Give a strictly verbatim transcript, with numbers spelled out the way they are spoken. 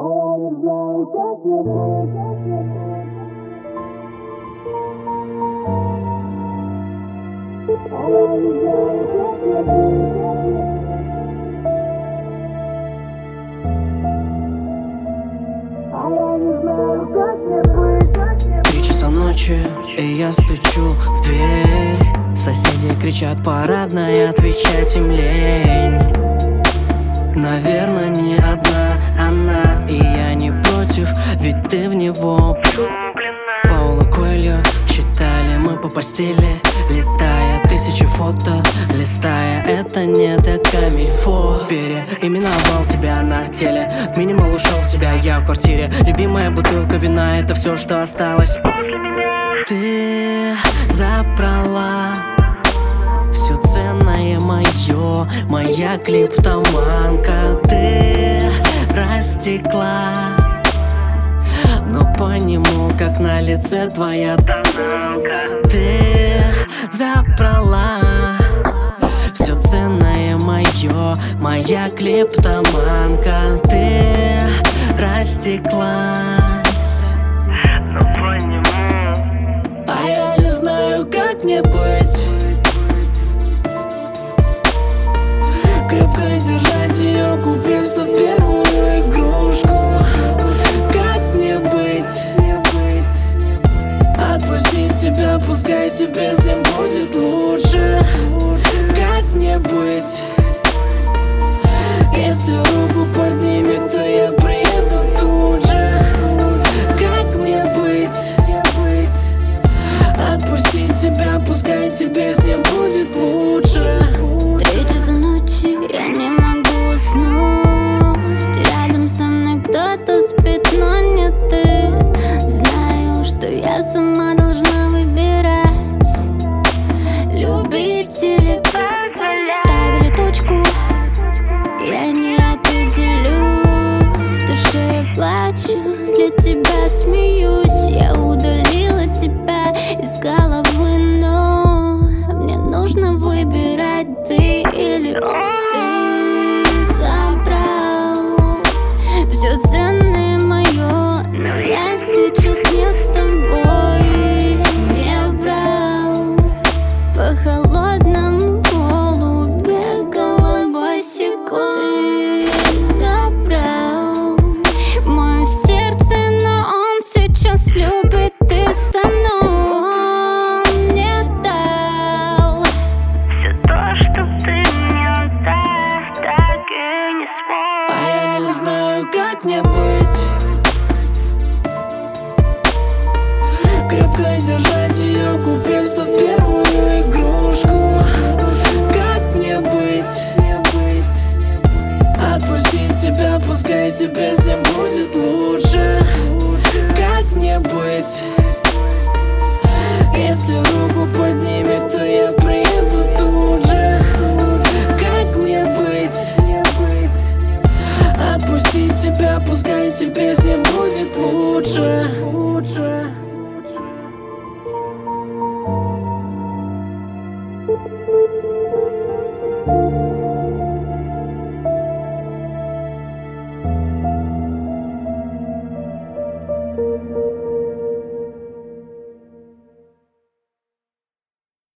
Три часа ночи, и я стучу в дверь. Соседи кричат парадная, отвечать им лень. Наверное, не одна она, и я не против, ведь ты в него. Пауло Коэльо читали мы по постели, летая тысячи фото, листая. Это не до камильфо. Переименовал тебя на теле, минимал ушел в себя, я в квартире. Любимая бутылка вина, это все, что осталось после меня. Ты забрала все ценное мое, моя клиптоманка. Ты растекла, но по нему, как на лице твоя тоналка. Ты забрала все ценное мое, моя клиптоманка. Ты растеклась, но по нему. А я не знаю, как мне быть. Крепко держать ее, купив сто первую игрушку. Как мне быть? Отпустить тебя, пускай тебе с ним будет лучше. Как мне быть? Если руку поднимет, то я приеду тут же. Как мне быть? Отпустить тебя, пускай тебе с ним будет лучше. Три часа ночи, я не могу уснуть. Рядом со мной кто-то спит, но не ты. Знаю, что я сама должна выбирать, любить или позволять. Ставили точку, я не определюсь. В душе я плачу, для тебя смеюсь. Я удалила тебя из головы, но мне нужно выбирать, ты или ты. Забрал все ценное мое, но я сейчас не с тобой. Не врал по холодному полу, бегала босиком. Ты забрал мое сердце, но он сейчас любит и со мной. Он мне дал все то, что ты мне так, так и не смог. А я не знаю, как мне быть. Крепко держать ее, купив сто первую игрушку. Как мне быть? Отпустить тебя, пускай тебе с ним будет лучше. Как мне быть? Если руку поднимет,